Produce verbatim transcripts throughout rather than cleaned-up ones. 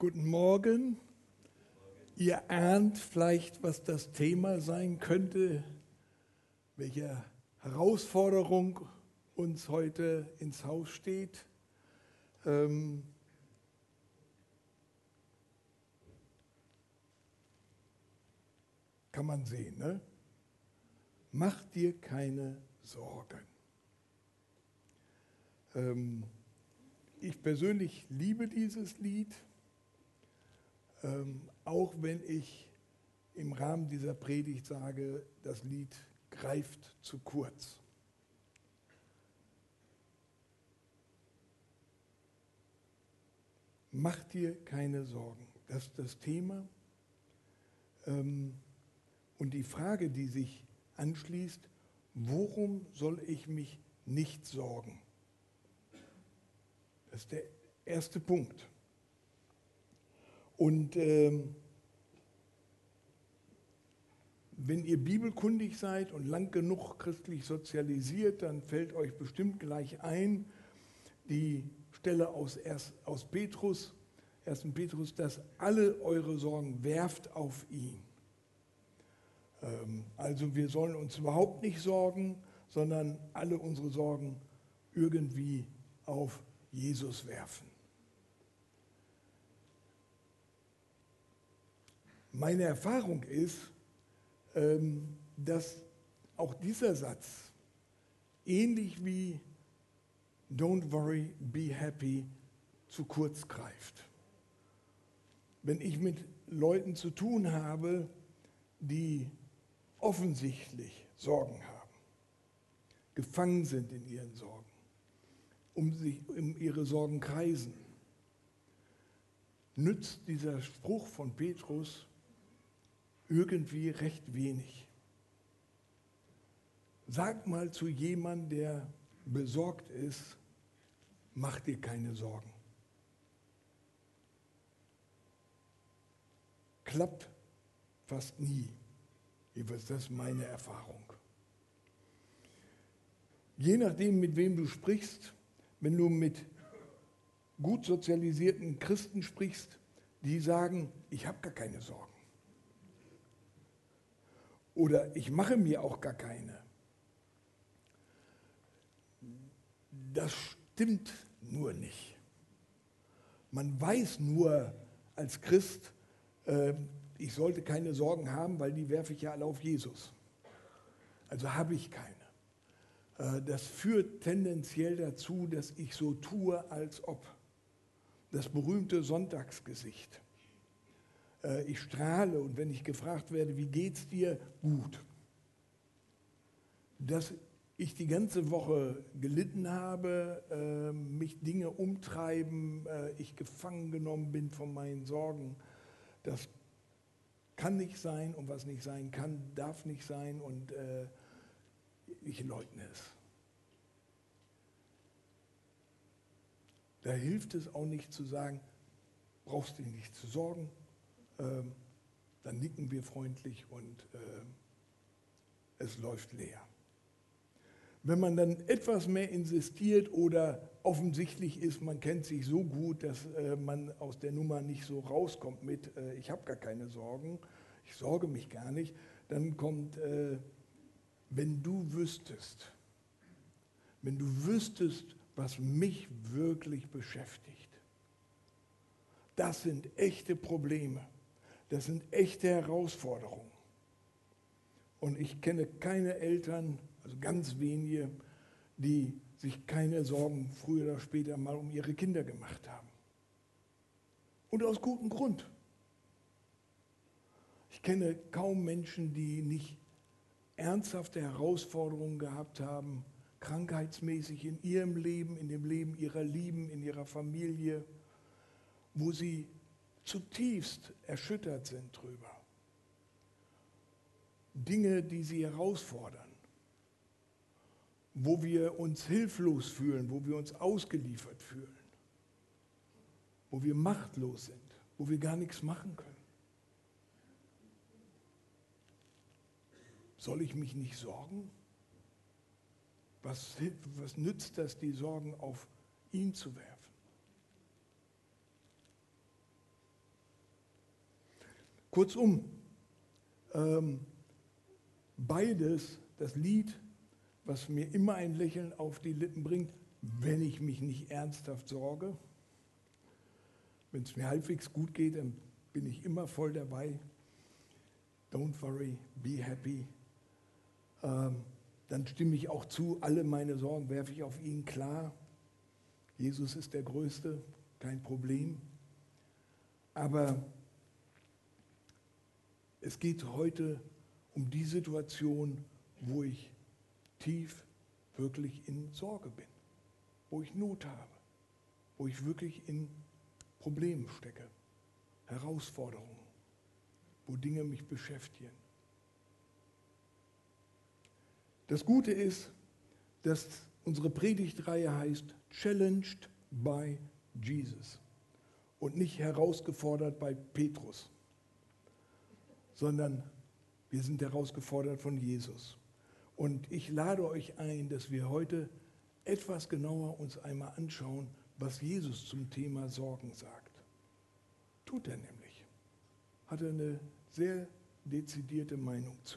Guten Morgen. Ihr ahnt vielleicht, was das Thema sein könnte, welche Herausforderung uns heute ins Haus steht. Ähm kann man sehen, ne? Mach dir keine Sorgen. Ähm ich persönlich liebe dieses Lied. Ähm, auch wenn ich im Rahmen dieser Predigt sage, das Lied greift zu kurz. Mach dir keine Sorgen. Das ist das Thema. Ähm, und die Frage, die sich anschließt, worum soll ich mich nicht sorgen? Das ist der erste Punkt. Und ähm, wenn ihr bibelkundig seid und lang genug christlich sozialisiert, dann fällt euch bestimmt gleich ein, die Stelle aus, erst, aus Petrus, ersten Petrus, dass alle eure Sorgen werft auf ihn. Ähm, also wir sollen uns überhaupt nicht sorgen, sondern alle unsere Sorgen irgendwie auf Jesus werfen. Meine Erfahrung ist, dass auch dieser Satz, ähnlich wie Don't worry, be happy, zu kurz greift. Wenn ich mit Leuten zu tun habe, die offensichtlich Sorgen haben, gefangen sind in ihren Sorgen, um sich um ihre Sorgen kreisen, nützt dieser Spruch von Petrus irgendwie recht wenig. Sag mal zu jemandem, der besorgt ist, mach dir keine Sorgen. Klappt fast nie. Das ist meine Erfahrung. Je nachdem, mit wem du sprichst, wenn du mit gut sozialisierten Christen sprichst, die sagen, ich habe gar keine Sorgen. Oder ich mache mir auch gar keine. Das stimmt nur nicht. Man weiß nur als Christ, äh, ich sollte keine Sorgen haben, weil die werfe ich ja alle auf Jesus. Also habe ich keine. Äh, das führt tendenziell dazu, dass ich so tue, als ob. Das berühmte Sonntagsgesicht. Äh, ich strahle und wenn ich gefragt werde, wie geht's dir? Gut. Dass ich die ganze Woche gelitten habe, äh, mich Dinge umtreiben, äh, ich gefangen genommen bin von meinen Sorgen, das kann nicht sein und was nicht sein kann, darf nicht sein und äh, ich leugne es. Da hilft es auch nicht zu sagen, brauchst dich nicht zu sorgen, äh, dann nicken wir freundlich und äh, es läuft leer. Wenn man dann etwas mehr insistiert oder offensichtlich ist, man kennt sich so gut, dass äh, man aus der Nummer nicht so rauskommt mit, äh, ich habe gar keine Sorgen, ich sorge mich gar nicht, dann kommt, äh, wenn du wüsstest, wenn du wüsstest, was mich wirklich beschäftigt. Das sind echte Probleme, das sind echte Herausforderungen. Und ich kenne keine Eltern, also ganz wenige, die sich keine Sorgen früher oder später mal um ihre Kinder gemacht haben. Und aus gutem Grund. Ich kenne kaum Menschen, die nicht ernsthafte Herausforderungen gehabt haben, krankheitsmäßig in ihrem Leben, in dem Leben ihrer Lieben, in ihrer Familie, wo sie zutiefst erschüttert sind drüber. Dinge, die sie herausfordern, wo wir uns hilflos fühlen, wo wir uns ausgeliefert fühlen, wo wir machtlos sind, wo wir gar nichts machen können. Soll ich mich nicht sorgen? Was, was nützt das, die Sorgen auf ihn zu werfen? Kurzum, ähm, beides, das Lied, was mir immer ein Lächeln auf die Lippen bringt, wenn ich mich nicht ernsthaft sorge. Wenn es mir halbwegs gut geht, dann bin ich immer voll dabei. Don't worry, be happy. Ähm, dann stimme ich auch zu, alle meine Sorgen werfe ich auf ihn klar. Jesus ist der Größte, kein Problem. Aber es geht heute um die Situation, wo ich tief wirklich in Sorge bin, wo ich Not habe, wo ich wirklich in Problemen stecke, Herausforderungen, wo Dinge mich beschäftigen. Das Gute ist, dass unsere Predigtreihe heißt Challenged by Jesus und nicht herausgefordert bei Petrus, sondern wir sind herausgefordert von Jesus. Und ich lade euch ein, dass wir heute etwas genauer uns einmal anschauen, was Jesus zum Thema Sorgen sagt. Tut er nämlich. Hat er eine sehr dezidierte Meinung zu.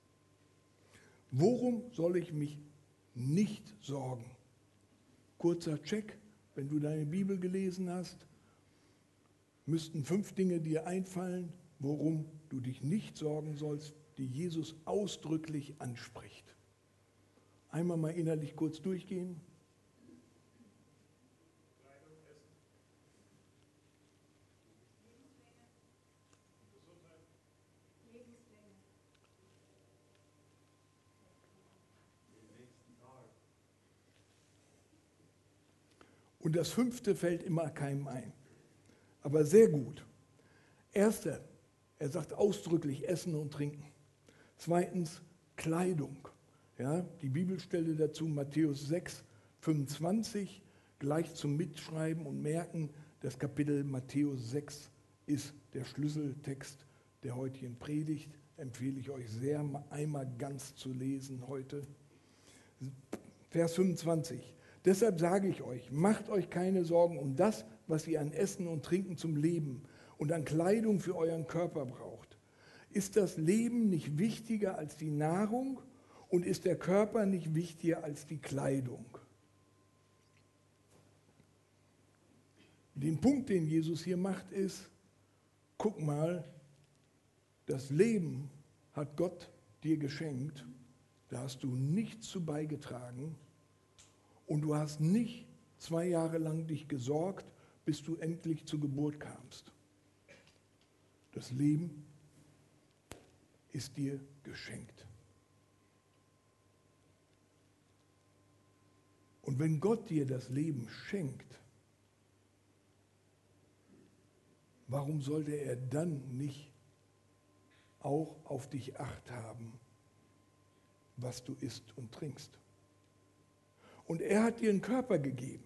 Worum soll ich mich nicht sorgen? Kurzer Check, wenn du deine Bibel gelesen hast, müssten fünf Dinge dir einfallen, worum du dich nicht sorgen sollst, die Jesus ausdrücklich anspricht. Einmal mal innerlich kurz durchgehen. Kleidung, Essen. Gesundheit. Lebenslänge. Den nächsten Tag. Und das fünfte fällt immer keinem ein. Aber sehr gut. Erster, er sagt ausdrücklich Essen und Trinken. Zweitens, Kleidung. Ja, die Bibelstelle dazu, Matthäus sechs, fünfundzwanzig, gleich zum Mitschreiben und Merken, das Kapitel Matthäus sechs ist der Schlüsseltext der heutigen Predigt. Empfehle ich euch sehr, einmal ganz zu lesen heute. Vers fünfundzwanzig. Deshalb sage ich euch, macht euch keine Sorgen um das, was ihr an Essen und Trinken zum Leben und an Kleidung für euren Körper braucht. Ist das Leben nicht wichtiger als die Nahrung und ist der Körper nicht wichtiger als die Kleidung? Den Punkt, den Jesus hier macht, ist, guck mal, das Leben hat Gott dir geschenkt, da hast du nichts zu beigetragen und du hast nicht zwei Jahre lang dich gesorgt, bis du endlich zur Geburt kamst. Das Leben ist dir geschenkt. Und wenn Gott dir das Leben schenkt, warum sollte er dann nicht auch auf dich Acht haben, was du isst und trinkst? Und er hat dir einen Körper gegeben.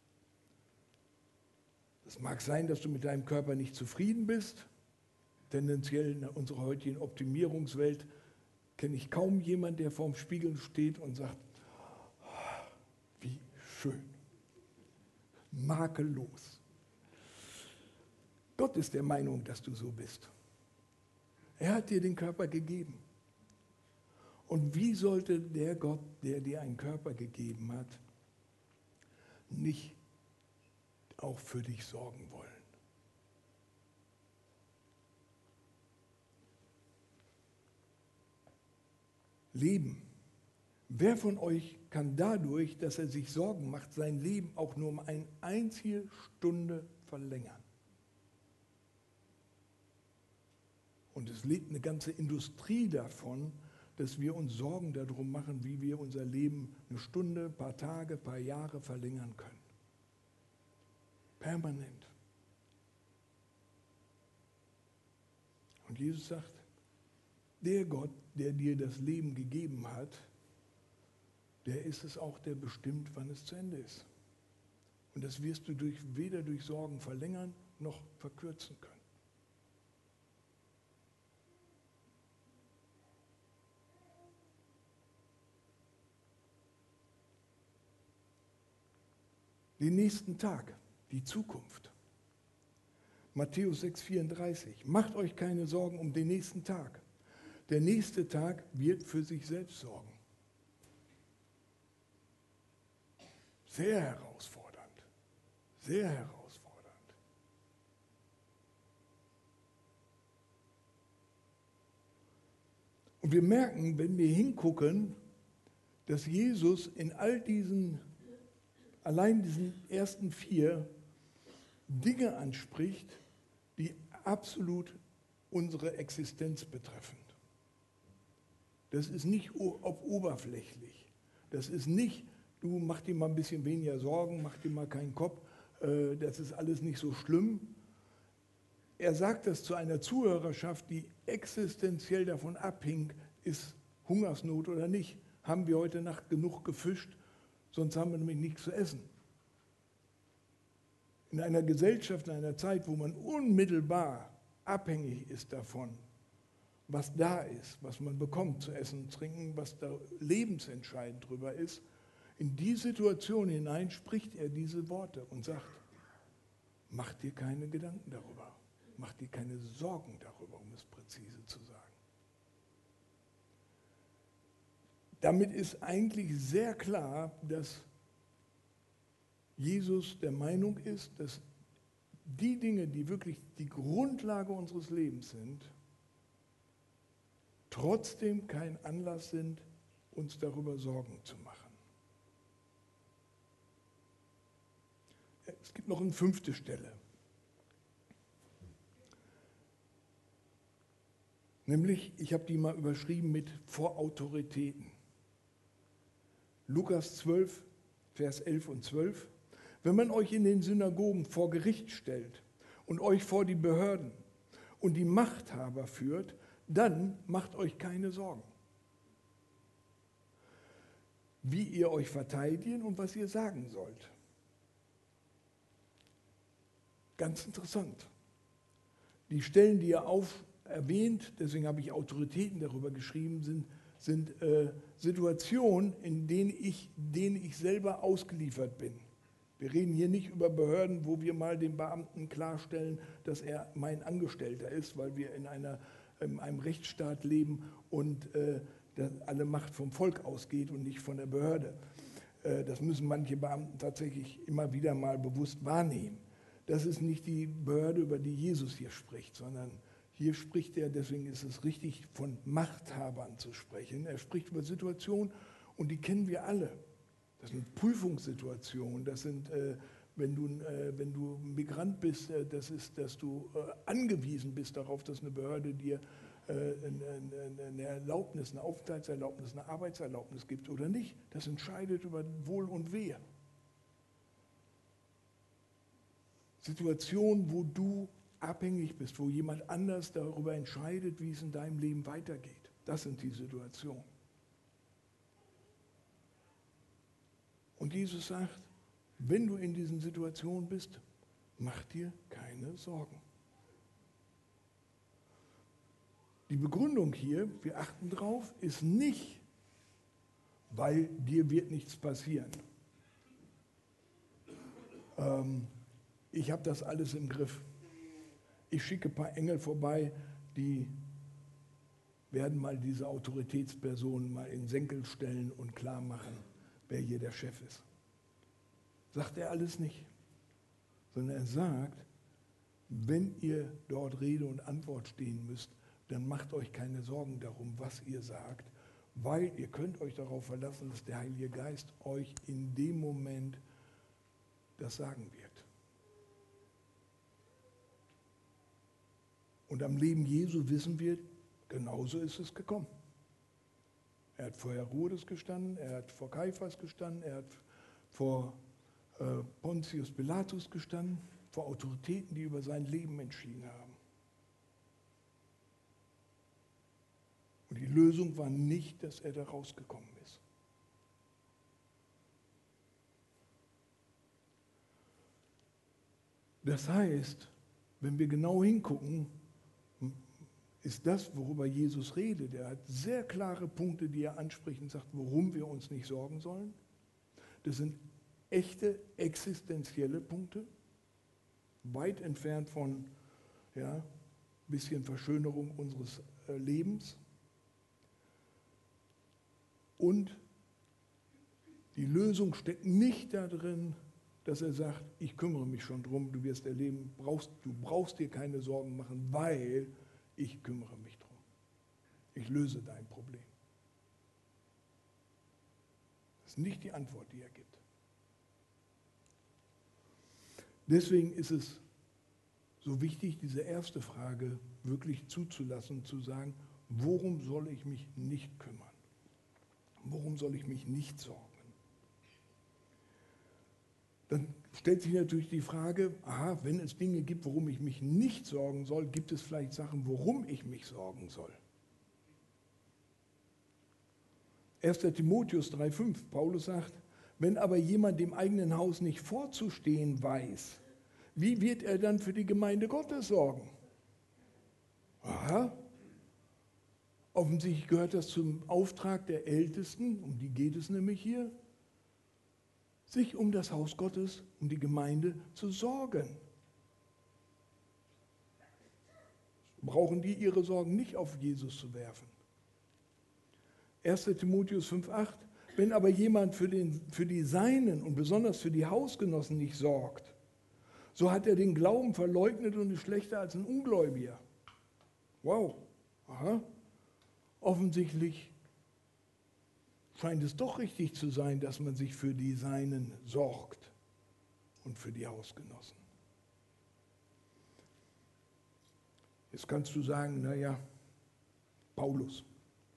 Es mag sein, dass du mit deinem Körper nicht zufrieden bist. Tendenziell in unserer heutigen Optimierungswelt kenne ich kaum jemanden, der vorm Spiegel steht und sagt, wie schön, makellos. Gott ist der Meinung, dass du so bist. Er hat dir den Körper gegeben. Und wie sollte der Gott, der dir einen Körper gegeben hat, nicht auch für dich sorgen wollen? Leben. Wer von euch kann dadurch, dass er sich Sorgen macht, sein Leben auch nur um eine einzige Stunde verlängern? Und es lebt eine ganze Industrie davon, dass wir uns Sorgen darum machen, wie wir unser Leben eine Stunde, ein paar Tage, ein paar Jahre verlängern können. Permanent. Und Jesus sagt, der Gott, der dir das Leben gegeben hat, der ist es auch, der bestimmt, wann es zu Ende ist. Und das wirst du durch, weder durch Sorgen verlängern noch verkürzen können. Den nächsten Tag, die Zukunft. Matthäus sechs vierunddreißig. Macht euch keine Sorgen um den nächsten Tag. Der nächste Tag wird für sich selbst sorgen. Sehr herausfordernd. Sehr herausfordernd. Und wir merken, wenn wir hingucken, dass Jesus in all diesen, allein diesen ersten vier Dinge anspricht, die absolut unsere Existenz betreffen. Das ist nicht auf oberflächlich. Das ist nicht, du mach dir mal ein bisschen weniger Sorgen, mach dir mal keinen Kopf, äh, das ist alles nicht so schlimm. Er sagt das zu einer Zuhörerschaft, die existenziell davon abhing, ist Hungersnot oder nicht. Haben wir heute Nacht genug gefischt, sonst haben wir nämlich nichts zu essen. In einer Gesellschaft, in einer Zeit, wo man unmittelbar abhängig ist davon, was da ist, was man bekommt zu essen und trinken, was da lebensentscheidend drüber ist, in die Situation hinein spricht er diese Worte und sagt, mach dir keine Gedanken darüber, mach dir keine Sorgen darüber, um es präzise zu sagen. Damit ist eigentlich sehr klar, dass Jesus der Meinung ist, dass die Dinge, die wirklich die Grundlage unseres Lebens sind, trotzdem kein Anlass sind, uns darüber Sorgen zu machen. Es gibt noch eine fünfte Stelle. Nämlich, ich habe die mal überschrieben mit vor Autoritäten. Lukas zwölf, Vers elf und zwölf. Wenn man euch in den Synagogen vor Gericht stellt und euch vor die Behörden und die Machthaber führt, dann macht euch keine Sorgen, wie ihr euch verteidigen und was ihr sagen sollt. Ganz interessant. Die Stellen, die er auf erwähnt, deswegen habe ich Autoritäten darüber geschrieben, sind, sind äh, Situationen, in denen ich, denen ich selber ausgeliefert bin. Wir reden hier nicht über Behörden, wo wir mal dem Beamten klarstellen, dass er mein Angestellter ist, weil wir in, einer, in einem Rechtsstaat leben und äh, alle Macht vom Volk ausgeht und nicht von der Behörde. Äh, das müssen manche Beamten tatsächlich immer wieder mal bewusst wahrnehmen. Das ist nicht die Behörde, über die Jesus hier spricht, sondern hier spricht er, deswegen ist es richtig, von Machthabern zu sprechen. Er spricht über Situationen und die kennen wir alle. Das sind Prüfungssituationen, das sind, äh, wenn, du, äh, wenn du Migrant bist, äh, das ist, dass du äh, angewiesen bist darauf, dass eine Behörde dir äh, eine, eine Erlaubnis, eine Aufenthaltserlaubnis, eine Arbeitserlaubnis gibt oder nicht. Das entscheidet über Wohl und Wehe. Situationen, wo du abhängig bist, wo jemand anders darüber entscheidet, wie es in deinem Leben weitergeht. Das sind die Situationen. Und Jesus sagt, wenn du in diesen Situationen bist, mach dir keine Sorgen. Die Begründung hier, wir achten drauf, ist nicht, weil dir wird nichts passieren. Ähm, ich habe das alles im Griff. Ich schicke ein paar Engel vorbei, die werden mal diese Autoritätspersonen mal in den Senkel stellen und klar machen, wer hier der Chef ist. Sagt er alles nicht, sondern er sagt, wenn ihr dort Rede und Antwort stehen müsst, dann macht euch keine Sorgen darum, was ihr sagt, weil ihr könnt euch darauf verlassen, dass der Heilige Geist euch in dem Moment das sagen wird. Und am Leben Jesu wissen wir, genauso ist es gekommen. Er hat vor Herodes gestanden, er hat vor Kaiphas gestanden, er hat vor äh, Pontius Pilatus gestanden, vor Autoritäten, die über sein Leben entschieden haben. Und die Lösung war nicht, dass er da rausgekommen ist. Das heißt, wenn wir genau hingucken, ist das, worüber Jesus redet. Er hat sehr klare Punkte, die er anspricht und sagt, worum wir uns nicht sorgen sollen. Das sind echte existenzielle Punkte, weit entfernt von ja, bisschen Verschönerung unseres äh, Lebens. Und die Lösung steckt nicht darin, dass er sagt, ich kümmere mich schon drum, du wirst erleben, brauchst, du brauchst dir keine Sorgen machen, weil ich kümmere mich drum. Ich löse dein Problem. Das ist nicht die Antwort, die er gibt. Deswegen ist es so wichtig, diese erste Frage wirklich zuzulassen, zu sagen, worum soll ich mich nicht kümmern? Worum soll ich mich nicht sorgen? Dann stellt sich natürlich die Frage, aha, wenn es Dinge gibt, worum ich mich nicht sorgen soll, gibt es vielleicht Sachen, worum ich mich sorgen soll. erster Timotheus drei fünf, Paulus sagt, wenn aber jemand dem eigenen Haus nicht vorzustehen weiß, wie wird er dann für die Gemeinde Gottes sorgen? Aha, offensichtlich gehört das zum Auftrag der Ältesten, um die geht es nämlich hier, sich um das Haus Gottes, um die Gemeinde zu sorgen. Brauchen die ihre Sorgen nicht auf Jesus zu werfen. erster Timotheus fünf acht, wenn aber jemand für, den, für die Seinen und besonders für die Hausgenossen nicht sorgt, so hat er den Glauben verleugnet und ist schlechter als ein Ungläubiger. Wow, aha. Offensichtlich scheint es doch richtig zu sein, dass man sich für die Seinen sorgt und für die Hausgenossen. Jetzt kannst du sagen, naja, Paulus.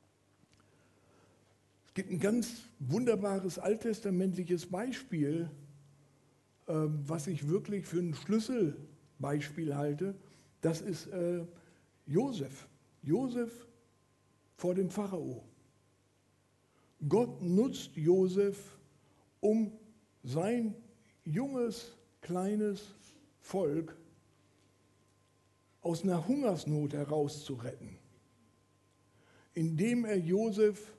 Es gibt ein ganz wunderbares alttestamentliches Beispiel, was ich wirklich für ein Schlüsselbeispiel halte. Das ist äh, Josef. Josef vor dem Pharao. Gott nutzt Josef, um sein junges, kleines Volk aus einer Hungersnot herauszuretten, indem er Josef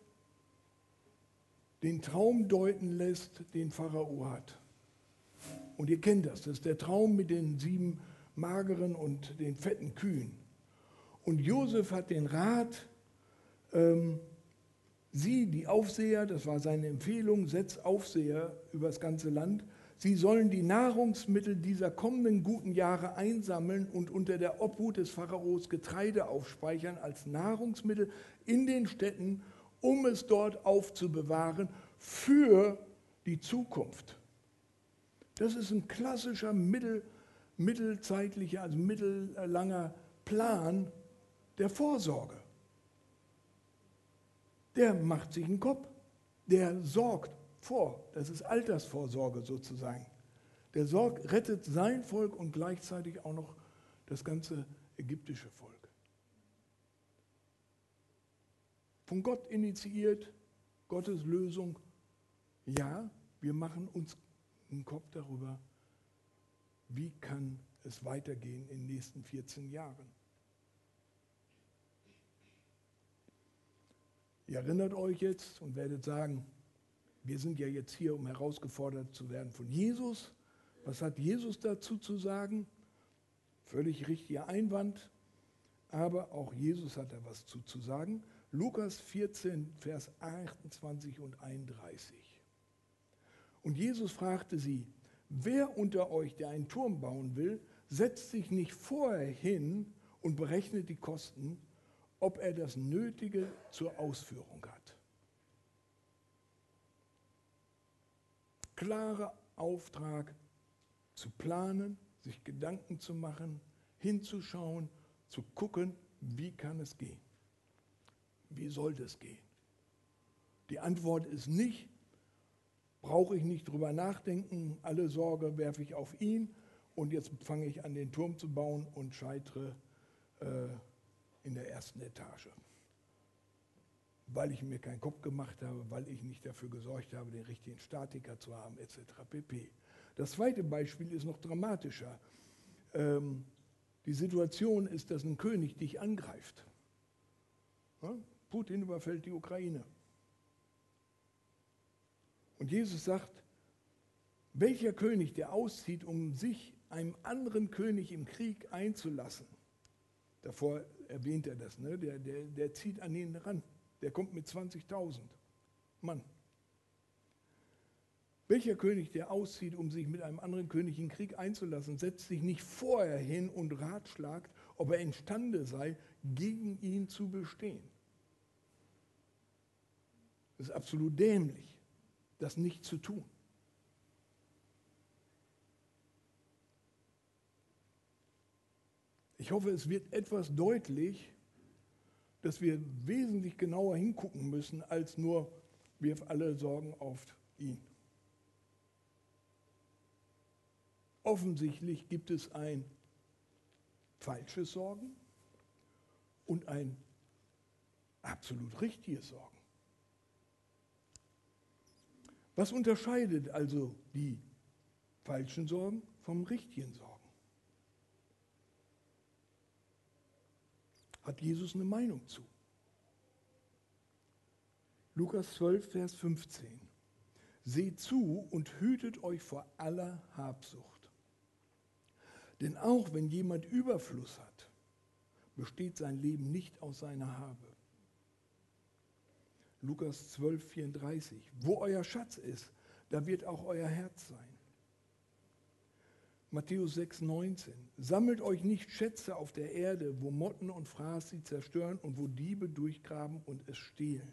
den Traum deuten lässt, den Pharao hat. Und ihr kennt das, das ist der Traum mit den sieben mageren und den fetten Kühen. Und Josef hat den Rat, ähm, sie, die Aufseher, das war seine Empfehlung, setzt Aufseher über das ganze Land, sie sollen die Nahrungsmittel dieser kommenden guten Jahre einsammeln und unter der Obhut des Pharaos Getreide aufspeichern als Nahrungsmittel in den Städten, um es dort aufzubewahren für die Zukunft. Das ist ein klassischer mittel, mittelzeitlicher, also mittellanger Plan der Vorsorge. Der macht sich einen Kopf, der sorgt vor. Das ist Altersvorsorge sozusagen. Der sorgt, rettet sein Volk und gleichzeitig auch noch das ganze ägyptische Volk. Von Gott initiiert, Gottes Lösung. Ja, wir machen uns einen Kopf darüber, wie kann es weitergehen in den nächsten vierzehn Jahren. Ihr erinnert euch jetzt und werdet sagen, wir sind ja jetzt hier, um herausgefordert zu werden von Jesus. Was hat Jesus dazu zu sagen? Völlig richtiger Einwand, aber auch Jesus hat da was zu, zu sagen. Lukas vierzehn, Vers achtundzwanzig und einunddreißig. Und Jesus fragte sie, wer unter euch, der einen Turm bauen will, setzt sich nicht vorher hin und berechnet die Kosten, ob er das Nötige zur Ausführung hat. Klarer Auftrag zu planen, sich Gedanken zu machen, hinzuschauen, zu gucken, wie kann es gehen? Wie sollte es gehen? Die Antwort ist nicht, brauche ich nicht drüber nachdenken, alle Sorge werfe ich auf ihn und jetzt fange ich an, den Turm zu bauen und scheitere äh, in der ersten Etage. Weil ich mir keinen Kopf gemacht habe, weil ich nicht dafür gesorgt habe, den richtigen Statiker zu haben, et cetera pp. Das zweite Beispiel ist noch dramatischer. Ähm, die Situation ist, dass ein König dich angreift. Ja? Putin überfällt die Ukraine. Und Jesus sagt, welcher König, der auszieht, um sich einem anderen König im Krieg einzulassen, Davor erwähnt er das, ne? der, der, der zieht an ihn ran. Der kommt mit zwanzigtausend Mann. Welcher König, der auszieht, um sich mit einem anderen König in Krieg einzulassen, setzt sich nicht vorher hin und ratschlagt, ob er imstande sei, gegen ihn zu bestehen? Es ist absolut dämlich, das nicht zu tun. Ich hoffe, es wird etwas deutlich, dass wir wesentlich genauer hingucken müssen, als nur, wirf alle Sorgen auf ihn. Offensichtlich gibt es ein falsches Sorgen und ein absolut richtiges Sorgen. Was unterscheidet also die falschen Sorgen vom richtigen Sorgen? Hat Jesus eine Meinung zu? Lukas zwölf, Vers fünfzehn. Seht zu und hütet euch vor aller Habsucht. Denn auch wenn jemand Überfluss hat, besteht sein Leben nicht aus seiner Habe. Lukas zwölf, vierunddreißig. Wo euer Schatz ist, da wird auch euer Herz sein. Matthäus sechs, neunzehn. Sammelt euch nicht Schätze auf der Erde, wo Motten und Fraß sie zerstören und wo Diebe durchgraben und es stehlen.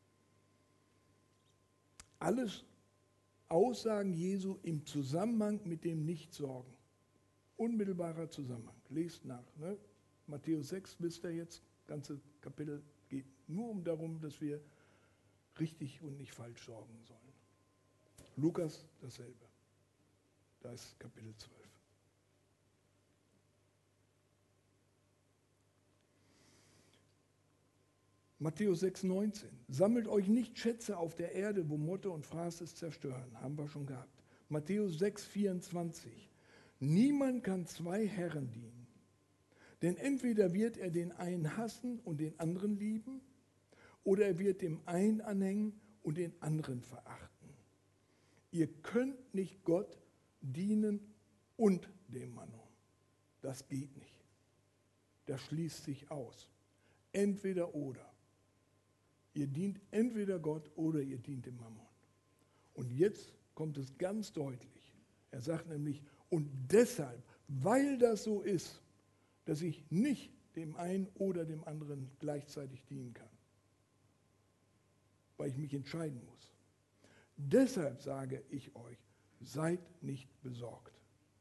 Alles Aussagen Jesu im Zusammenhang mit dem Nichtsorgen. Unmittelbarer Zusammenhang. Lest nach. Ne? Matthäus sechs, wisst ihr jetzt, das ganze Kapitel geht nur um darum, dass wir richtig und nicht falsch sorgen sollen. Lukas dasselbe. Da ist Kapitel zwölf. Matthäus sechs, neunzehn. Sammelt euch nicht Schätze auf der Erde, wo Motte und Fraß es zerstören. Haben wir schon gehabt. Matthäus sechs, vierundzwanzig. Niemand kann zwei Herren dienen. Denn entweder wird er den einen hassen und den anderen lieben, oder er wird dem einen anhängen und den anderen verachten. Ihr könnt nicht Gott dienen und dem Mammon. Das geht nicht. Das schließt sich aus. Entweder oder. Ihr dient entweder Gott oder ihr dient dem Mammon. Und jetzt kommt es ganz deutlich. Er sagt nämlich, und deshalb, weil das so ist, dass ich nicht dem einen oder dem anderen gleichzeitig dienen kann, weil ich mich entscheiden muss. Deshalb sage ich euch, seid nicht besorgt.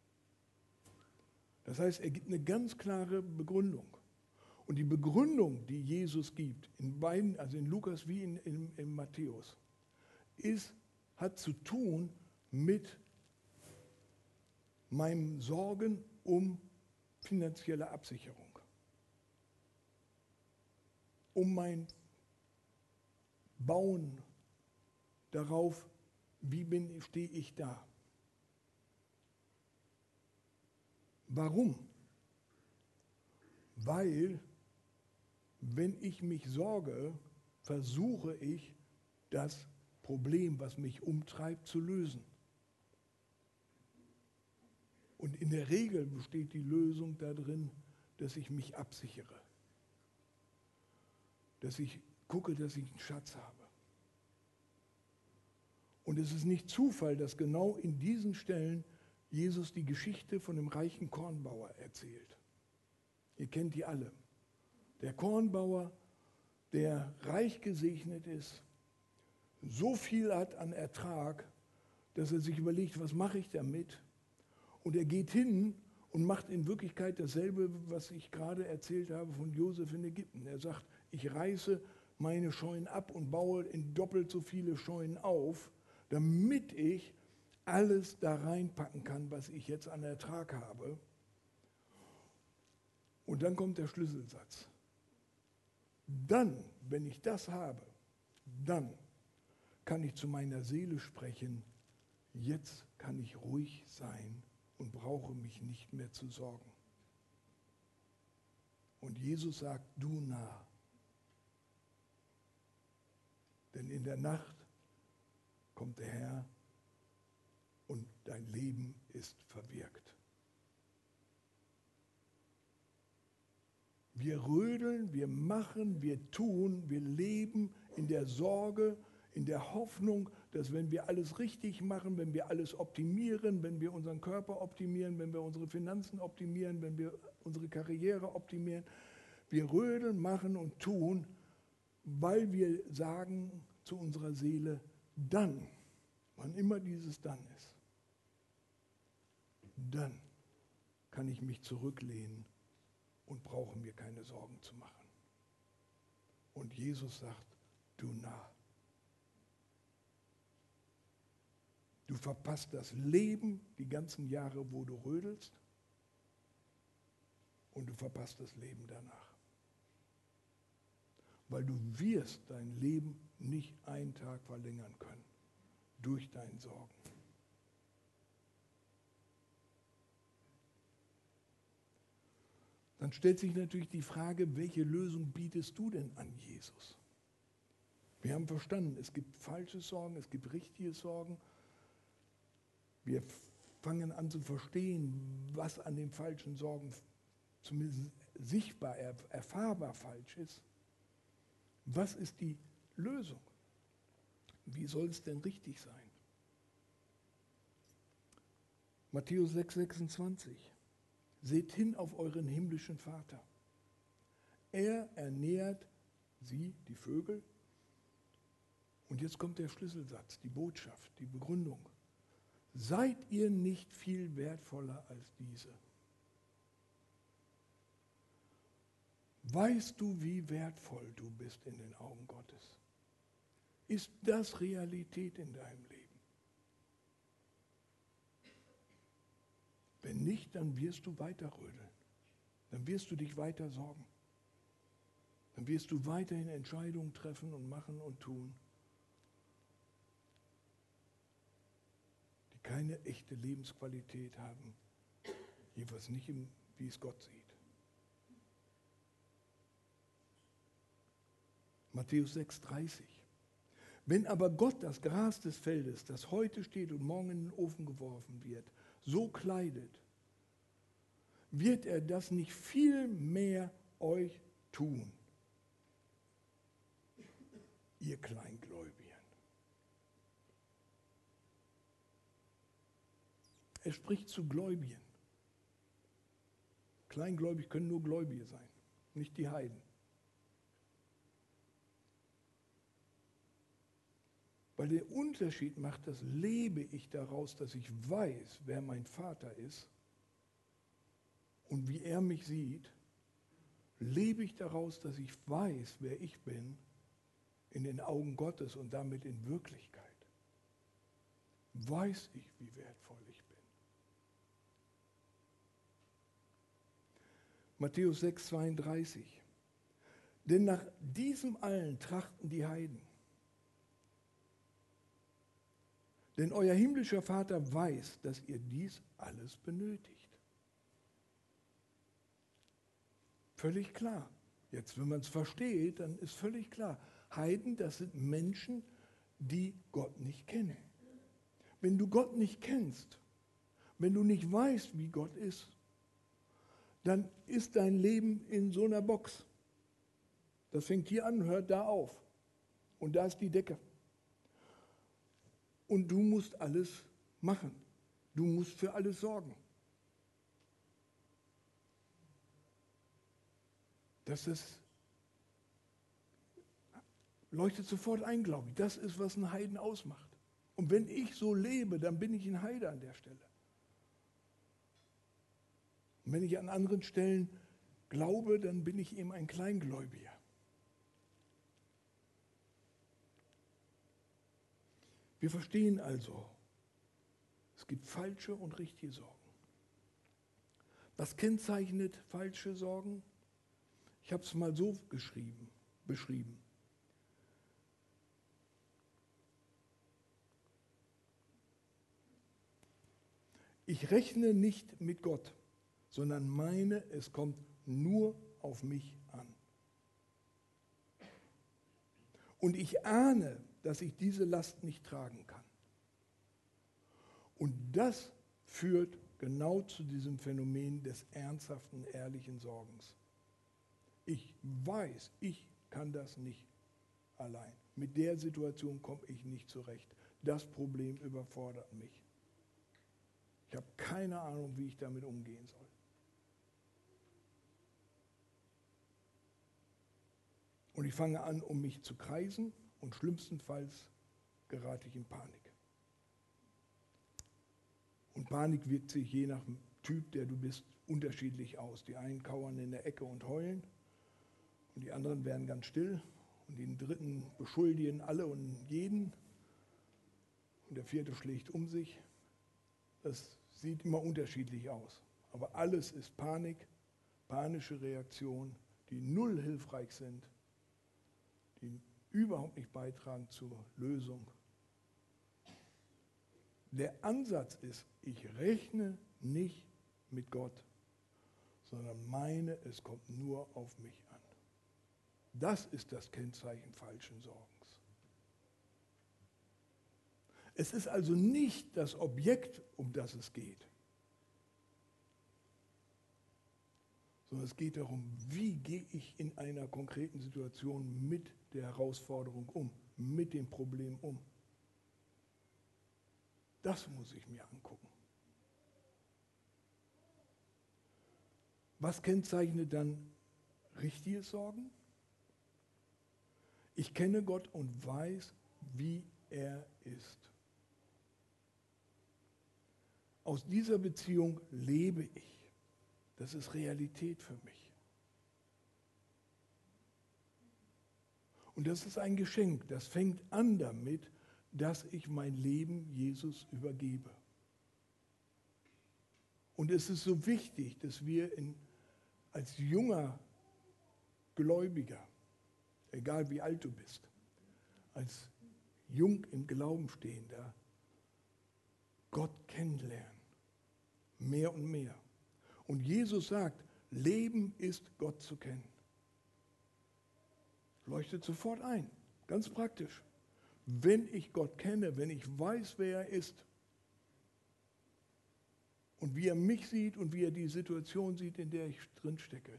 Das heißt, er gibt eine ganz klare Begründung. Und die Begründung, die Jesus gibt, in beiden, also in Lukas wie in, in, in Matthäus, ist, hat zu tun mit meinem Sorgen um finanzielle Absicherung, um mein Bauen darauf, wie bin, stehe ich da. Warum? Weil, wenn ich mich sorge, versuche ich, das Problem, was mich umtreibt, zu lösen. Und in der Regel besteht die Lösung darin, dass ich mich absichere. Dass ich gucke, dass ich einen Schatz habe. Und es ist nicht Zufall, dass genau in diesen Stellen Jesus die Geschichte von dem reichen Kornbauer erzählt. Ihr kennt die alle. Der Kornbauer, der reich gesegnet ist, so viel hat an Ertrag, dass er sich überlegt, was mache ich damit? Und er geht hin und macht in Wirklichkeit dasselbe, was ich gerade erzählt habe von Josef in Ägypten. Er sagt, ich reiße meine Scheunen ab und baue in doppelt so viele Scheunen auf, damit ich alles da reinpacken kann, was ich jetzt an Ertrag habe. Und dann kommt der Schlüsselsatz. Dann, wenn ich das habe, dann kann ich zu meiner Seele sprechen, jetzt kann ich ruhig sein und brauche mich nicht mehr zu sorgen. Und Jesus sagt, du nah. Denn in der Nacht kommt der Herr und dein Leben ist verwirkt. Wir rödeln, wir machen, wir tun, wir leben in der Sorge, in der Hoffnung, dass wenn wir alles richtig machen, wenn wir alles optimieren, wenn wir unseren Körper optimieren, wenn wir unsere Finanzen optimieren, wenn wir unsere Karriere optimieren, wir rödeln, machen und tun, weil wir sagen zu unserer Seele, dann, wann immer dieses dann ist, dann kann ich mich zurücklehnen und brauche mir keine Sorgen zu machen. Und Jesus sagt, du Narr. Du verpasst das Leben die ganzen Jahre, wo du rödelst, und du verpasst das Leben danach. Weil du wirst dein Leben nicht einen Tag verlängern können durch deine Sorgen. Dann stellt sich natürlich die Frage, welche Lösung bietest du denn an Jesus? Wir haben verstanden, es gibt falsche Sorgen, es gibt richtige Sorgen. Wir fangen an zu verstehen, was an den falschen Sorgen zumindest sichtbar, erfahrbar falsch ist. Was ist die Lösung? Wie soll es denn richtig sein? Matthäus sechs, sechsundzwanzig. Seht hin auf euren himmlischen Vater. Er ernährt sie, die Vögel. Und jetzt kommt der Schlüsselsatz, die Botschaft, die Begründung. Seid ihr nicht viel wertvoller als diese? Weißt du, wie wertvoll du bist in den Augen Gottes? Ist das Realität in deinem Leben? Wenn nicht, dann wirst du weiter rödeln. Dann wirst du dich weiter sorgen. Dann wirst du weiterhin Entscheidungen treffen und machen und tun, die keine echte Lebensqualität haben. Jedenfalls nicht, wie es Gott sieht. Matthäus sechs, dreißig. Wenn aber Gott das Gras des Feldes, das heute steht und morgen in den Ofen geworfen wird, so kleidet, wird er das nicht viel mehr euch tun, ihr Kleingläubigen. Er spricht zu Gläubigen. Kleingläubig können nur Gläubige sein, nicht die Heiden. Weil der Unterschied macht, das lebe ich daraus, dass ich weiß, wer mein Vater ist und wie er mich sieht, lebe ich daraus, dass ich weiß, wer ich bin in den Augen Gottes und damit in Wirklichkeit. Weiß ich, wie wertvoll ich bin. Matthäus sechs, zweiunddreißig. Denn nach diesem allen trachten die Heiden. Denn euer himmlischer Vater weiß, dass ihr dies alles benötigt. Völlig klar. Jetzt, wenn man es versteht, dann ist völlig klar. Heiden, das sind Menschen, die Gott nicht kennen. Wenn du Gott nicht kennst, wenn du nicht weißt, wie Gott ist, dann ist dein Leben in so einer Box. Das fängt hier an, hört da auf. Und da ist die Decke. Und du musst alles machen. Du musst für alles sorgen. Das ist, leuchtet sofort ein, glaube ich. Das ist, was einen Heiden ausmacht. Und wenn ich so lebe, dann bin ich ein Heide an der Stelle. Und wenn ich an anderen Stellen glaube, dann bin ich eben ein Kleingläubiger. Wir verstehen also, es gibt falsche und richtige Sorgen. Was kennzeichnet falsche Sorgen? Ich habe es mal so geschrieben, beschrieben. Ich rechne nicht mit Gott, sondern meine, es kommt nur auf mich an. Und ich ahne, dass ich diese Last nicht tragen kann. Und das führt genau zu diesem Phänomen des ernsthaften, ehrlichen Sorgens. Ich weiß, ich kann das nicht allein. Mit der Situation komme ich nicht zurecht. Das Problem überfordert mich. Ich habe keine Ahnung, wie ich damit umgehen soll. Und ich fange an, um mich zu kreisen und schlimmstenfalls gerate ich in Panik. Und Panik wirkt sich je nach Typ, der du bist, unterschiedlich aus. Die einen kauern in der Ecke und heulen und die anderen werden ganz still und die dritten beschuldigen alle und jeden und der vierte schlägt um sich. Das sieht immer unterschiedlich aus. Aber alles ist Panik, panische Reaktionen, die null hilfreich sind, die überhaupt nicht beitragen zur Lösung. Der Ansatz ist, ich rechne nicht mit Gott, sondern meine, es kommt nur auf mich an. Das ist das Kennzeichen falschen Sorgens. Es ist also nicht das Objekt, um das es geht, sondern es geht darum, wie gehe ich in einer konkreten Situation mit der Herausforderung um, mit dem Problem um. Das muss ich mir angucken. Was kennzeichnet dann richtige Sorgen? Ich kenne Gott und weiß, wie er ist. Aus dieser Beziehung lebe ich. Das ist Realität für mich. Und das ist ein Geschenk. Das fängt an damit, dass ich mein Leben Jesus übergebe. Und es ist so wichtig, dass wir in, als junger Gläubiger, egal wie alt du bist, als jung im Glauben stehender, Gott kennenlernen. Mehr und mehr. Und Jesus sagt, Leben ist Gott zu kennen. Leuchtet sofort ein, ganz praktisch. Wenn ich Gott kenne, wenn ich weiß, wer er ist und wie er mich sieht und wie er die Situation sieht, in der ich drin stecke,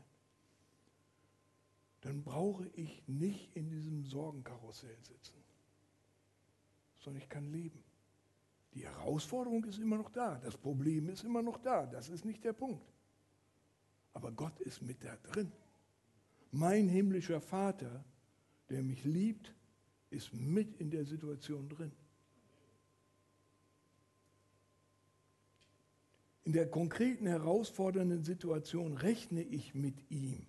dann brauche ich nicht in diesem Sorgenkarussell sitzen, sondern ich kann leben. Die Herausforderung ist immer noch da, das Problem ist immer noch da, das ist nicht der Punkt. Aber Gott ist mit da drin. Mein himmlischer Vater, der mich liebt, ist mit in der Situation drin. In der konkreten, herausfordernden Situation rechne ich mit ihm.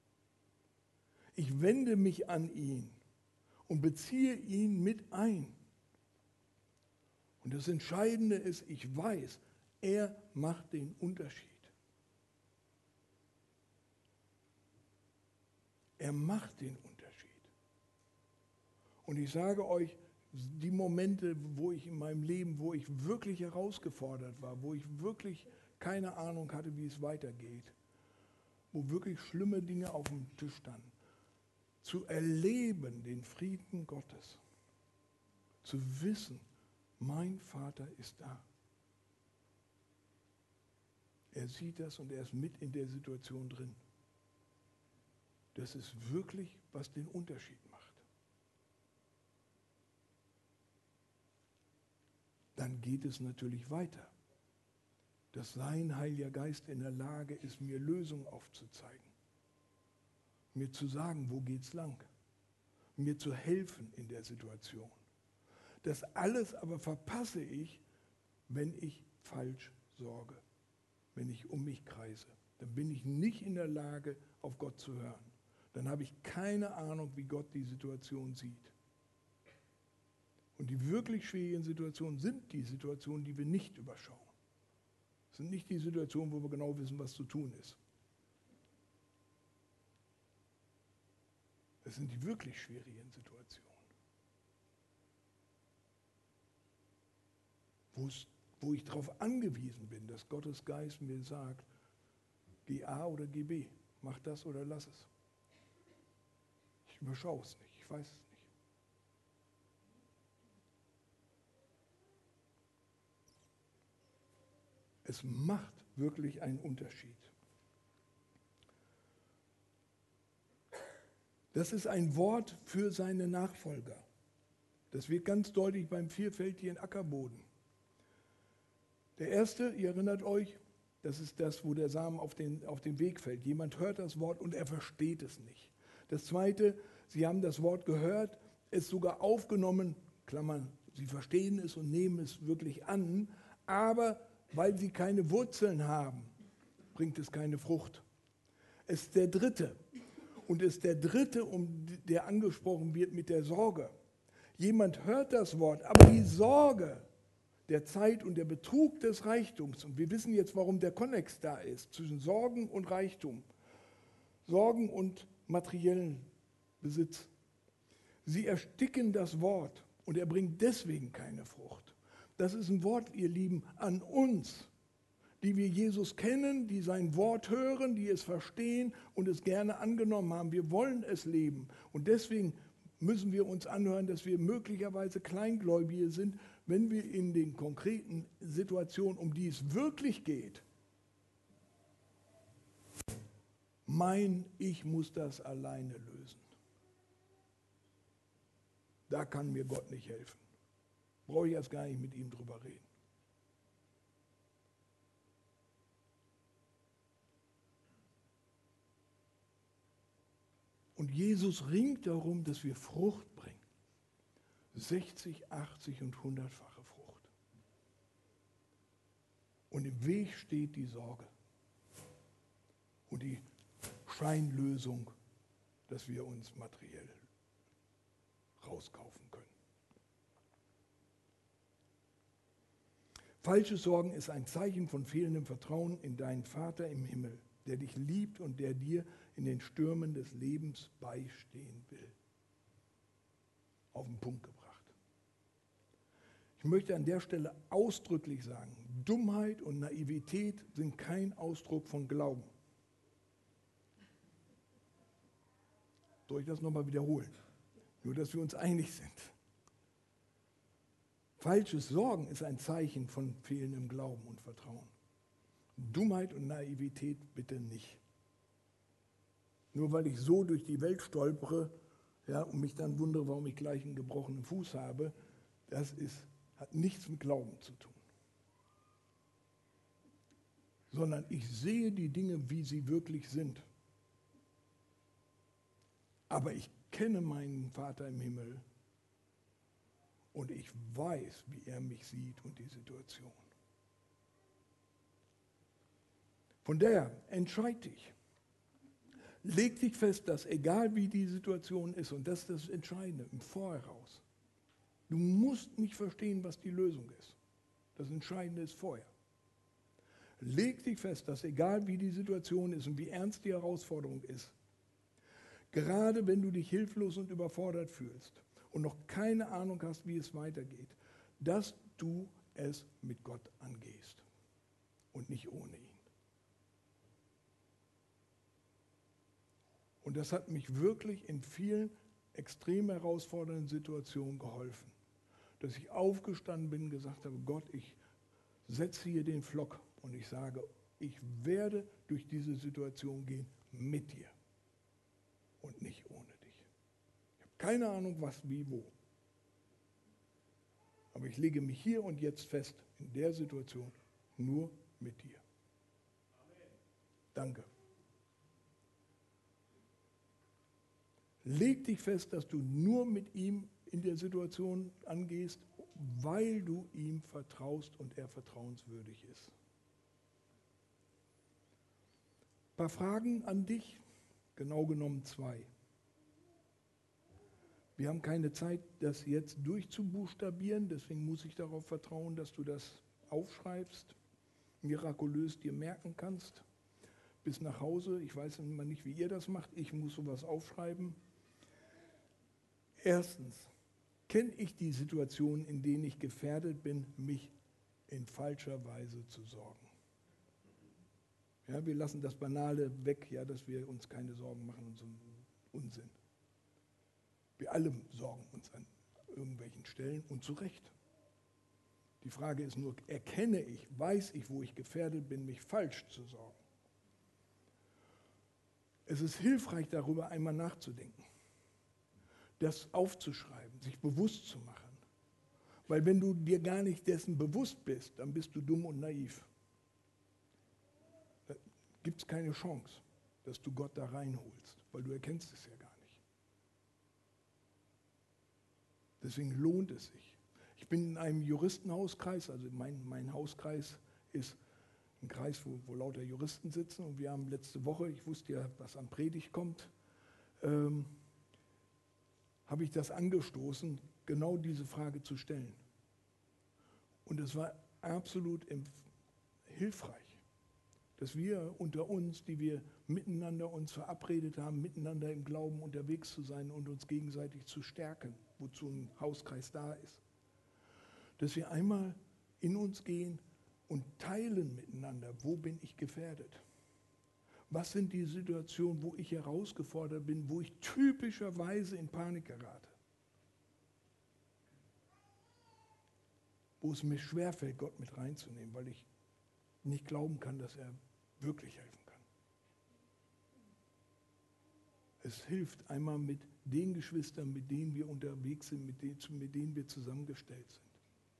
Ich wende mich an ihn und beziehe ihn mit ein. Und das Entscheidende ist, ich weiß, er macht den Unterschied. Er macht den Unterschied. Und ich sage euch, die Momente, wo ich in meinem Leben, wo ich wirklich herausgefordert war, wo ich wirklich keine Ahnung hatte, wie es weitergeht, wo wirklich schlimme Dinge auf dem Tisch standen, zu erleben den Frieden Gottes, zu wissen, mein Vater ist da. Er sieht das und er ist mit in der Situation drin. Das ist wirklich, was den Unterschied macht. Dann geht es natürlich weiter, dass sein Heiliger Geist in der Lage ist, mir Lösungen aufzuzeigen, mir zu sagen, wo geht's lang, mir zu helfen in der Situation. Das alles aber verpasse ich, wenn ich falsch sorge, wenn ich um mich kreise. Dann bin ich nicht in der Lage, auf Gott zu hören. Dann habe ich keine Ahnung, wie Gott die Situation sieht. Und die wirklich schwierigen Situationen sind die Situationen, die wir nicht überschauen. Es sind nicht die Situationen, wo wir genau wissen, was zu tun ist. Es sind die wirklich schwierigen Situationen. Wo's, wo ich darauf angewiesen bin, dass Gottes Geist mir sagt, geh A oder geh B, mach das oder lass es. Ich überschaue es nicht, ich weiß es nicht. Es macht wirklich einen Unterschied. Das ist ein Wort für seine Nachfolger. Das wird ganz deutlich beim vierfältigen Ackerboden. Der erste, ihr erinnert euch, das ist das, wo der Samen auf den, auf den Weg fällt. Jemand hört das Wort und er versteht es nicht. Das zweite, sie haben das Wort gehört, es sogar aufgenommen, Klammern, sie verstehen es und nehmen es wirklich an, aber weil sie keine Wurzeln haben, bringt es keine Frucht. Es ist der dritte. Und es ist der dritte, um der angesprochen wird mit der Sorge. Jemand hört das Wort, aber die Sorge der Zeit und der Betrug des Reichtums, und wir wissen jetzt, warum der Konnex da ist, zwischen Sorgen und Reichtum, Sorgen und materiellen Besitz. Sie ersticken das Wort und er bringt deswegen keine Frucht. Das ist ein Wort, ihr Lieben, an uns, die wir Jesus kennen, die sein Wort hören, die es verstehen und es gerne angenommen haben. Wir wollen es leben und deswegen müssen wir uns anhören, dass wir möglicherweise Kleingläubige sind, wenn wir in den konkreten Situationen, um die es wirklich geht, meinen, ich muss das alleine lösen. Da kann mir Gott nicht helfen. Brauche ich erst gar nicht mit ihm drüber reden. Und Jesus ringt darum, dass wir Frucht bringen. sechzig, achtzig und hundertfache Frucht. Und im Weg steht die Sorge und die Scheinlösung, dass wir uns materiell rauskaufen können. Falsches Sorgen ist ein Zeichen von fehlendem Vertrauen in deinen Vater im Himmel, der dich liebt und der dir in den Stürmen des Lebens beistehen will. Auf den Punkt gebracht. Ich möchte an der Stelle ausdrücklich sagen, Dummheit und Naivität sind kein Ausdruck von Glauben. Soll ich das nochmal wiederholen? Nur, dass wir uns einig sind. Falsches Sorgen ist ein Zeichen von fehlendem Glauben und Vertrauen. Dummheit und Naivität bitte nicht. Nur weil ich so durch die Welt stolpere, ja, und mich dann wundere, warum ich gleich einen gebrochenen Fuß habe, das ist, hat nichts mit Glauben zu tun. Sondern ich sehe die Dinge, wie sie wirklich sind. Aber ich kenne meinen Vater im Himmel und ich weiß, wie er mich sieht und die Situation. Von daher, entscheid dich. Leg dich fest, dass egal wie die Situation ist, und das ist das Entscheidende, im Voraus, du musst nicht verstehen, was die Lösung ist. Das Entscheidende ist vorher. Leg dich fest, dass egal wie die Situation ist und wie ernst die Herausforderung ist, gerade wenn du dich hilflos und überfordert fühlst und noch keine Ahnung hast, wie es weitergeht, dass du es mit Gott angehst und nicht ohne ihn. Und das hat mich wirklich in vielen extrem herausfordernden Situationen geholfen. Dass ich aufgestanden bin und gesagt habe, Gott, ich setze hier den Pflock und ich sage, ich werde durch diese Situation gehen mit dir und nicht ohne dich. Ich habe keine Ahnung, was, wie, wo. Aber ich lege mich hier und jetzt fest, in der Situation, nur mit dir. Amen. Danke. Leg dich fest, dass du nur mit ihm in der Situation angehst, weil du ihm vertraust und er vertrauenswürdig ist. Ein paar Fragen an dich, genau genommen zwei. Wir haben keine Zeit, das jetzt durchzubuchstabieren, deswegen muss ich darauf vertrauen, dass du das aufschreibst, mirakulös dir merken kannst, bis nach Hause. Ich weiß immer nicht, wie ihr das macht, ich muss sowas aufschreiben. Erstens, kenne ich die Situation, in denen ich gefährdet bin, mich in falscher Weise zu sorgen? Ja, wir lassen das Banale weg, ja, dass wir uns keine Sorgen machen und so einen Unsinn. Wir alle sorgen uns an irgendwelchen Stellen und zu Recht. Die Frage ist nur, erkenne ich, weiß ich, wo ich gefährdet bin, mich falsch zu sorgen? Es ist hilfreich, darüber einmal nachzudenken. das aufzuschreiben, sich bewusst zu machen. Weil wenn du dir gar nicht dessen bewusst bist, dann bist du dumm und naiv. Da gibt es keine Chance, dass du Gott da reinholst, weil du erkennst es ja gar nicht. Deswegen lohnt es sich. Ich bin in einem Juristenhauskreis, also mein, mein Hauskreis ist ein Kreis, wo, wo lauter Juristen sitzen, und wir haben letzte Woche, ich wusste ja, was an Predigt kommt, ähm, habe ich das angestoßen, genau diese Frage zu stellen. Und es war absolut hilfreich, dass wir unter uns, die wir miteinander uns verabredet haben, miteinander im Glauben unterwegs zu sein und uns gegenseitig zu stärken, wozu ein Hauskreis da ist, dass wir einmal in uns gehen und teilen miteinander, wo bin ich gefährdet? Was sind die Situationen, wo ich herausgefordert bin, wo ich typischerweise in Panik gerate? Wo es mir schwerfällt, Gott mit reinzunehmen, weil ich nicht glauben kann, dass er wirklich helfen kann. Es hilft einmal mit den Geschwistern, mit denen wir unterwegs sind, mit denen, mit denen wir zusammengestellt sind.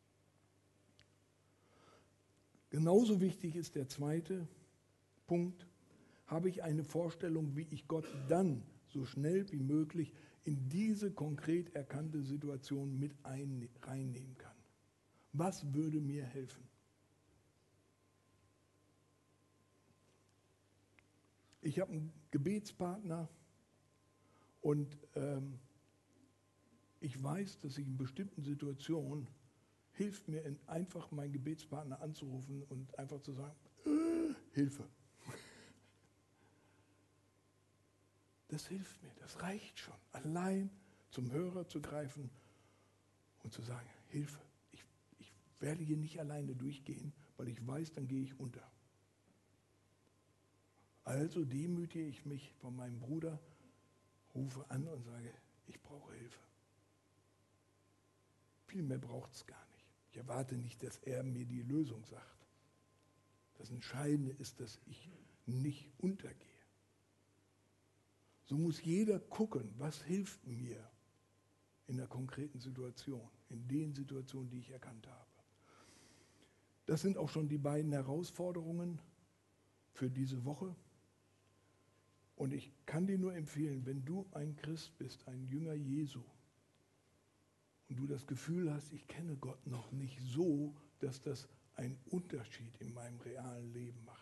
Genauso wichtig ist der zweite Punkt. Habe ich eine Vorstellung, wie ich Gott dann so schnell wie möglich in diese konkret erkannte Situation mit ein, reinnehmen kann? Was würde mir helfen? Ich habe einen Gebetspartner und ähm, ich weiß, dass ich in bestimmten Situationen hilft mir in, einfach meinen Gebetspartner anzurufen und einfach zu sagen, äh, Hilfe. Das hilft mir, das reicht schon. Allein zum Hörer zu greifen und zu sagen, Hilfe, ich, ich werde hier nicht alleine durchgehen, weil ich weiß, dann gehe ich unter. Also demütige ich mich von meinem Bruder, rufe an und sage, ich brauche Hilfe. Viel mehr braucht es gar nicht. Ich erwarte nicht, dass er mir die Lösung sagt. Das Entscheidende ist, dass ich nicht untergehe. So muss jeder gucken, was hilft mir in der konkreten Situation, in den Situationen, die ich erkannt habe. Das sind auch schon die beiden Herausforderungen für diese Woche. Und ich kann dir nur empfehlen, wenn du ein Christ bist, ein Jünger Jesu, und du das Gefühl hast, ich kenne Gott noch nicht so, dass das einen Unterschied in meinem realen Leben macht.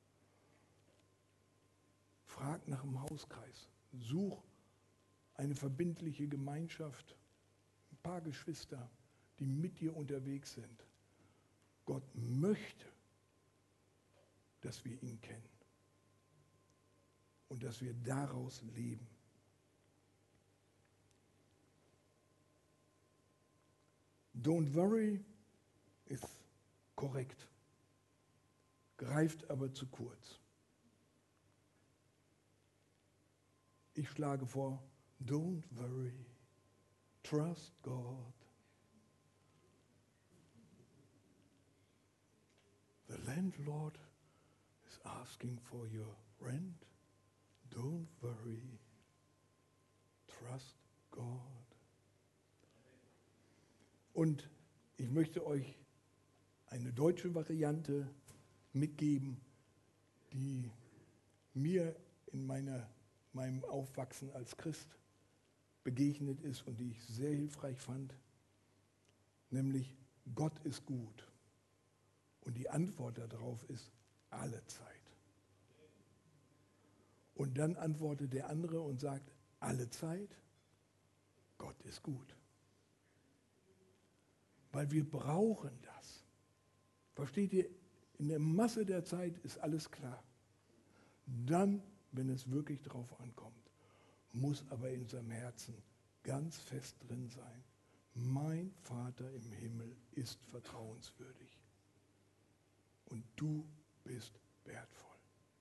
Frag nach dem Hauskreis. Such eine verbindliche Gemeinschaft, ein paar Geschwister, die mit dir unterwegs sind. Gott möchte, dass wir ihn kennen und dass wir daraus leben. Don't worry ist korrekt, greift aber zu kurz. Ich schlage vor, don't worry, trust God. The landlord is asking for your rent. Don't worry, trust God. Und ich möchte euch eine deutsche Variante mitgeben, die mir in meiner meinem Aufwachsen als Christ begegnet ist und die ich sehr hilfreich fand, nämlich Gott ist gut. Und die Antwort darauf ist alle Zeit. Und dann antwortet der andere und sagt, alle Zeit, Gott ist gut. Weil wir brauchen das. Versteht ihr, in der Masse der Zeit ist alles klar. Dann, wenn es wirklich drauf ankommt, muss aber in seinem Herzen ganz fest drin sein, mein Vater im Himmel ist vertrauenswürdig und du bist wertvoll.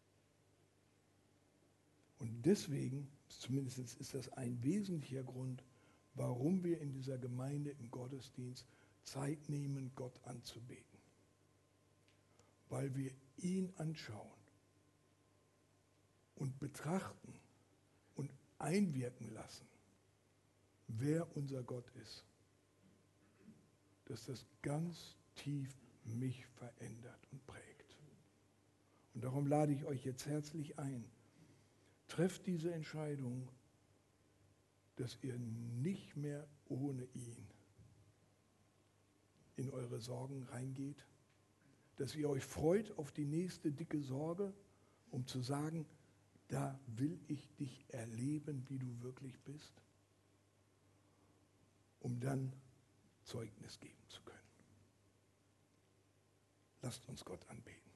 Und deswegen, zumindest ist das ein wesentlicher Grund, warum wir in dieser Gemeinde im Gottesdienst Zeit nehmen, Gott anzubeten. Weil wir ihn anschauen und betrachten und einwirken lassen, wer unser Gott ist, dass das ganz tief mich verändert und prägt. Und darum lade ich euch jetzt herzlich ein, trefft diese Entscheidung, dass ihr nicht mehr ohne ihn in eure Sorgen reingeht, dass ihr euch freut auf die nächste dicke Sorge, um zu sagen, da will ich dich erleben, wie du wirklich bist, um dann Zeugnis geben zu können. Lasst uns Gott anbeten.